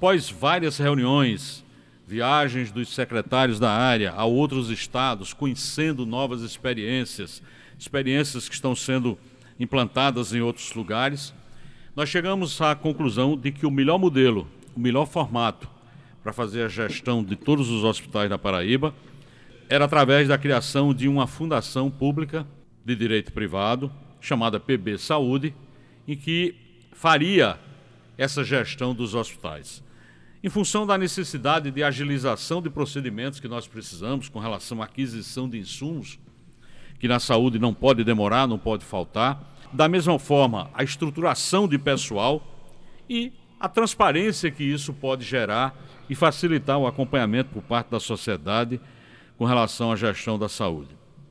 após várias reuniões, viagens dos secretários da área a outros estados, conhecendo novas experiências que estão sendo implantadas em outros lugares, nós chegamos à conclusão de que o melhor modelo, o melhor formato para fazer a gestão de todos os hospitais da Paraíba era através da criação de uma fundação pública de direito privado, chamada PB Saúde, em que faria essa gestão dos hospitais. Em função da necessidade de agilização de procedimentos que nós precisamos com relação à aquisição de insumos, que na saúde não pode demorar, não pode faltar. Da mesma forma, a estruturação de pessoal e a transparência que isso pode gerar e facilitar o acompanhamento por parte da sociedade com relação à gestão da saúde.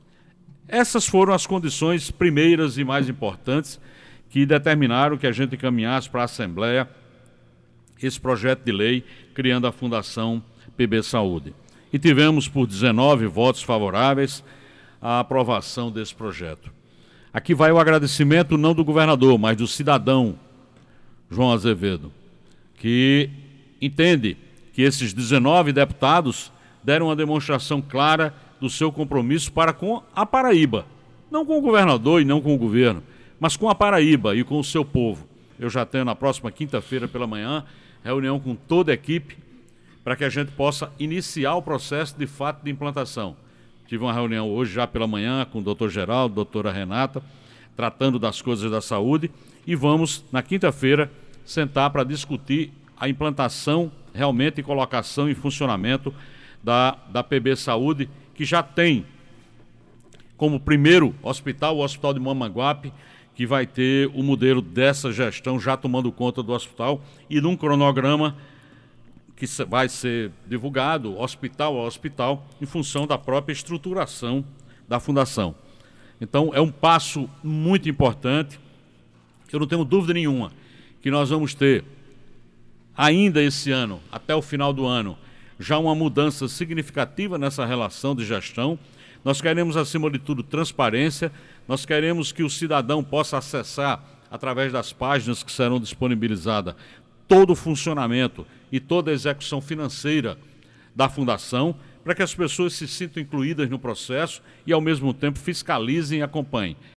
Essas foram as condições primeiras e mais importantes que determinaram que a gente encaminhasse para a Assembleia esse projeto de lei criando a Fundação PB Saúde. E tivemos por 19 votos favoráveis a aprovação desse projeto. Aqui vai o agradecimento não do governador, mas do cidadão João Azevedo, que entende que esses 19 deputados deram uma demonstração clara do seu compromisso para com a Paraíba. Não com o governador e não com o governo, mas com a Paraíba e com o seu povo. Eu já tenho na próxima quinta-feira pela manhã reunião com toda a equipe para que a gente possa iniciar o processo de fato de implantação. Tive uma reunião hoje já pela manhã com o doutor Geraldo, doutora Renata, tratando das coisas da saúde e vamos, na quinta-feira, sentar para discutir a implantação realmente e colocação em funcionamento da PB Saúde, que já tem como primeiro hospital o Hospital de Mamanguape, que vai ter o modelo dessa gestão já tomando conta do hospital e num cronograma que vai ser divulgado hospital a hospital em função da própria estruturação da fundação. Então é um passo muito importante. Eu não tenho dúvida nenhuma que nós vamos ter ainda esse ano, até o final do ano, já uma mudança significativa nessa relação de gestão. Nós queremos, acima de tudo, transparência. Nós queremos que o cidadão possa acessar, através das páginas que serão disponibilizadas, todo o funcionamento e toda a execução financeira da Fundação, para que as pessoas se sintam incluídas no processo e, ao mesmo tempo, fiscalizem e acompanhem.